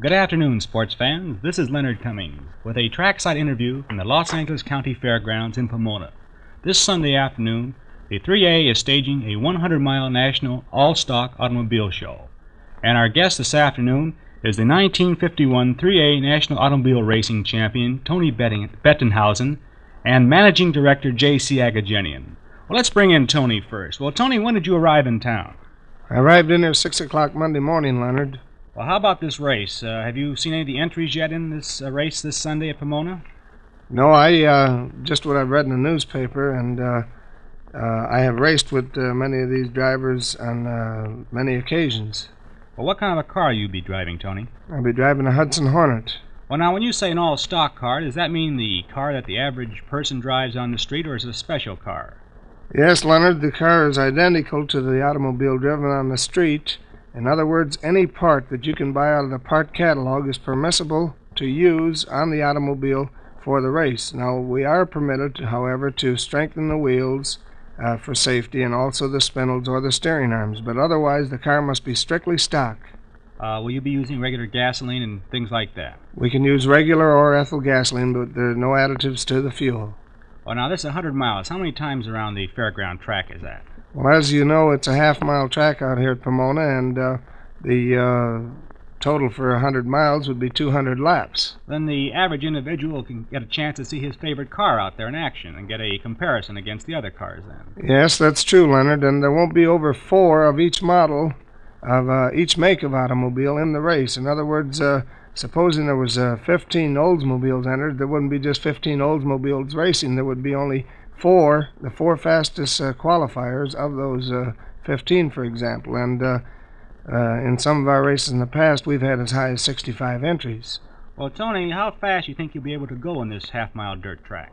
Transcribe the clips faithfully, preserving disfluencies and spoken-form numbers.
Good afternoon, sports fans. This is Leonard Cummings with a trackside interview from the Los Angeles County Fairgrounds in Pomona. This Sunday afternoon, the three A is staging a one hundred mile national all-stock automobile show. And our guest this afternoon is the nineteen fifty-one three A National Automobile Racing Champion, Tony Bettenhausen, and Managing Director J C Agajanian. Well, let's bring in Tony first. Well, Tony, when did you arrive in town? I arrived in there six o'clock Monday morning, Leonard. Well, how about this race? Uh, have you seen any of the entries yet in this uh, race this Sunday at Pomona? No, I, uh, just what I've read in the newspaper, and uh, uh, I have raced with uh, many of these drivers on uh, many occasions. Well, what kind of a car will you be driving, Tony? I'll be driving a Hudson Hornet. Well, now, when you say an all-stock car, does that mean the car that the average person drives on the street, or is it a special car? Yes, Leonard, the car is identical to the automobile driven on the street. In other words, any part that you can buy out of the part catalog is permissible to use on the automobile for the race. Now, we are permitted, however, to strengthen the wheels uh, for safety and also the spindles or the steering arms, but otherwise the car must be strictly stock. Uh, will you be using regular gasoline and things like that? We can use regular or ethyl gasoline, but there are no additives to the fuel. Well, now, this is one hundred miles. How many times around the fairground track is that? Well, as you know, it's a half-mile track out here at Pomona, and uh, the uh, total for one hundred miles would be two hundred laps. Then the average individual can get a chance to see his favorite car out there in action and get a comparison against the other cars then. Yes, that's true, Leonard, and there won't be over four of each model of uh, each make of automobile in the race. In other words, uh, supposing there was uh, fifteen Oldsmobiles entered, there wouldn't be just fifteen Oldsmobiles racing. There would be only four, the four fastest uh, qualifiers of those uh, fifteen, for example. And uh, uh, in some of our races in the past, we've had as high as sixty-five entries. Well, Tony, how fast do you think you'll be able to go in this half-mile dirt track?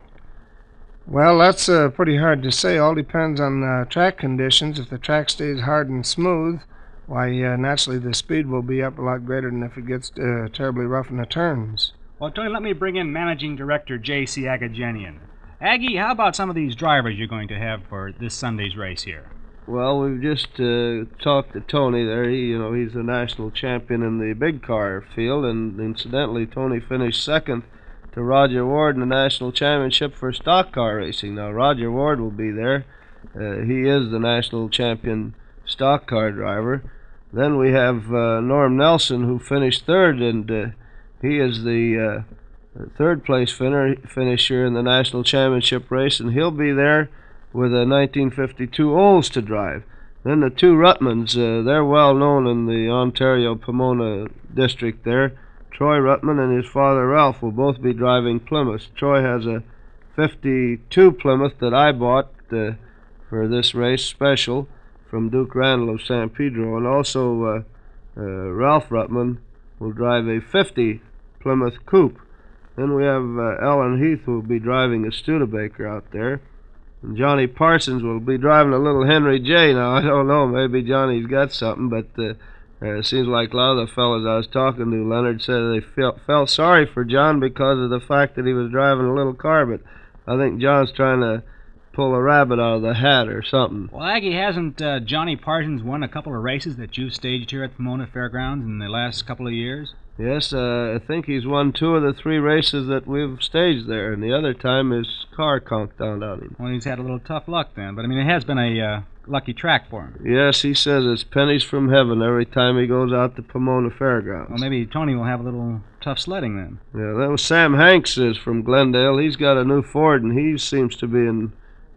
Well, that's uh, pretty hard to say. All depends on uh, track conditions. If the track stays hard and smooth, why, uh, naturally the speed will be up a lot greater than if it gets uh, terribly rough in the turns. Well, Tony, let me bring in Managing Director J C Agajanian. Aggie, how about some of these drivers you're going to have for this Sunday's race here? Well, we've just uh, talked to Tony there. He, you know, he's a national champion in the big car field, and incidentally, Tony finished second to Roger Ward in the national championship for stock car racing. Now, Roger Ward will be there. Uh, he is the national champion stock car driver. Then we have uh, Norm Nelson, who finished third, and uh, he is the uh, third place finner, finisher in the national championship race, and he'll be there with a nineteen fifty-two Olds to drive. Then the two Ruttmans, uh, they're well known in the Ontario Pomona district there. Troy Ruttman and his father Ralph will both be driving Plymouth. Troy has a fifty-two Plymouth that I bought uh, for this race special from Duke Randall of San Pedro, and also uh, uh, Ralph Ruttman will drive a fifty Plymouth Coupe. Then we have uh, Ellen Heath, who will be driving a Studebaker out there. And Johnny Parsons will be driving a little Henry J. Now, I don't know, maybe Johnny's got something, but uh, uh, it seems like a lot of the fellas I was talking to, Leonard, said they felt, felt sorry for John because of the fact that he was driving a little car, but I think John's trying to pull a rabbit out of the hat or something. Well, Aggie, hasn't uh, Johnny Parsons won a couple of races that you've staged here at Pomona Fairgrounds in the last couple of years? Yes, uh, I think he's won two of the three races that we've staged there, and the other time his car conked down on him. Well, he's had a little tough luck then, but I mean, it has been a uh, lucky track for him. Yes, he says it's pennies from heaven every time he goes out to Pomona Fairgrounds. Well, maybe Tony will have a little tough sledding then. Yeah, that was Sam Hanks is from Glendale. He's got a new Ford, and he seems to be in,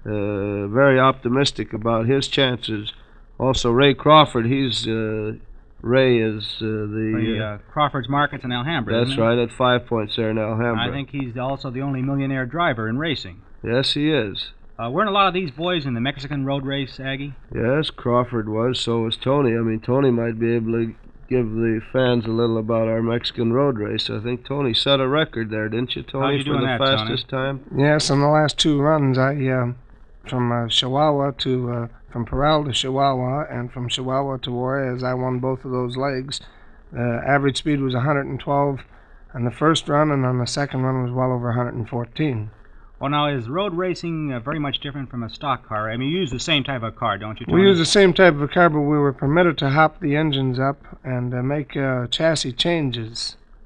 uh, very optimistic about his chances. Also, Ray Crawford, he's... Uh, Ray is uh, the... the uh, Crawford's Markets in Alhambra, That's isn't right, at Five Points there in Alhambra. I think he's also the only millionaire driver in racing. Yes, he is. Uh, weren't a lot of these boys in the Mexican road race, Aggie? Yes, Crawford was, so was Tony. I mean, Tony might be able to give the fans a little about our Mexican road race. I think Tony set a record there, didn't you, Tony, How you for doing the that, fastest Tony? time? Yes, in the last two runs, I uh, from uh, Chihuahua to... Uh, from Parral to Chihuahua, and from Chihuahua to Juarez, I won both of those legs. The uh, average speed was one hundred twelve on the first run, and on the second run was well over one hundred fourteen. Well, now, is road racing uh, very much different from a stock car? I mean, you use the same type of car, don't you, Tony? We use the same type of car, but we were permitted to hop the engines up and uh, make uh, chassis changes.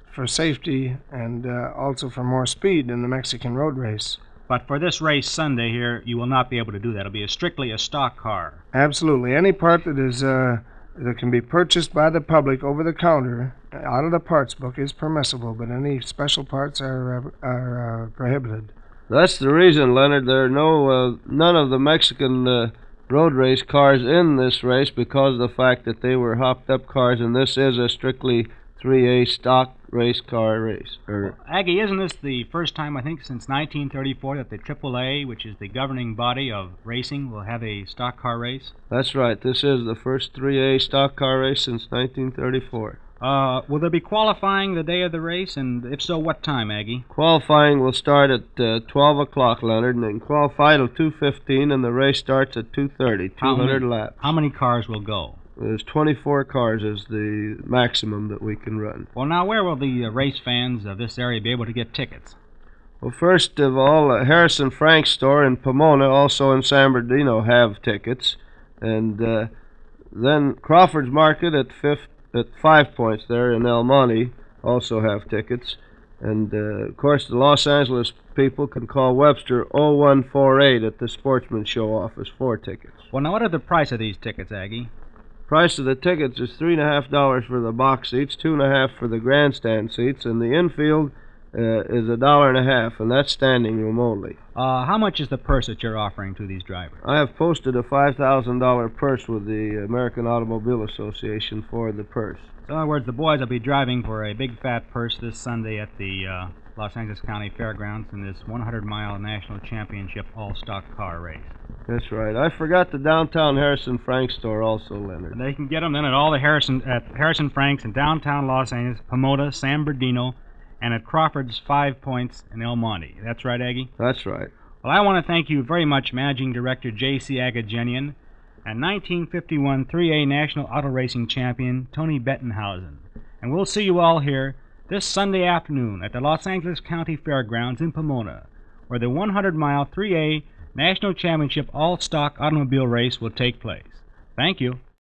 for safety and uh, also for more speed in the Mexican road race. But for this race Sunday here, you will not be able to do that. It'll be a strictly a stock car. Absolutely. Any part that is uh, that can be purchased by the public over the counter out of the parts book is permissible, but any special parts are uh, are uh, prohibited. That's the reason, Leonard. There are no uh, none of the Mexican uh, road race cars in this race because of the fact that they were hopped up cars, and this is a strictly three A stock race car race. Or, Well, Aggie, isn't this the first time, I think, since nineteen thirty-four that the triple A, which is the governing body of racing, will have a stock car race? That's right. This is the first three A stock car race since nineteen thirty-four. Uh, will there be qualifying the day of the race, and if so, what time, Aggie? Qualifying will start at uh, twelve o'clock, Leonard, and then qualify till two fifteen, and the race starts at two thirty, How two hundred many- laps. How many cars will go? There's twenty-four cars is the maximum that we can run. Well, now, where will the uh, race fans of this area be able to get tickets? Well, first of all, uh, Harrison Frank's store in Pomona, also in San Bernardino, have tickets, and uh, then Crawford's Market at fifth, at Five Points there in El Monte also have tickets, and uh, of course the Los Angeles people can call Webster oh one four eight at the Sportsman Show office for tickets. Well, now, what are the price of these tickets, Aggie? Price of the tickets is three and a half dollars for the box seats, two and a half for the grandstand seats, and the infield uh, is a dollar and a half, and that's standing room only. Uh, how much is the purse that you're offering to these drivers? I have posted a five thousand dollar purse with the American Automobile Association for the purse. So, in other words, the boys will be driving for a big fat purse this Sunday at the uh, Los Angeles County Fairgrounds in this one hundred mile National Championship all-stock car race. That's right. I forgot the downtown Harrison Frank store also, Leonard. And they can get them then at all the Harrison at Harrison Franks in downtown Los Angeles, Pomona, San Bernardino, and at Crawford's Five Points in El Monte. That's right, Aggie? That's right. Well, I want to thank you very much, Managing Director J C Agajanian, and nineteen fifty-one three A National Auto Racing Champion Tony Bettenhausen. And we'll see you all here this Sunday afternoon at the Los Angeles County Fairgrounds in Pomona, where the one hundred mile three A National Championship all-stock automobile race will take place. Thank you.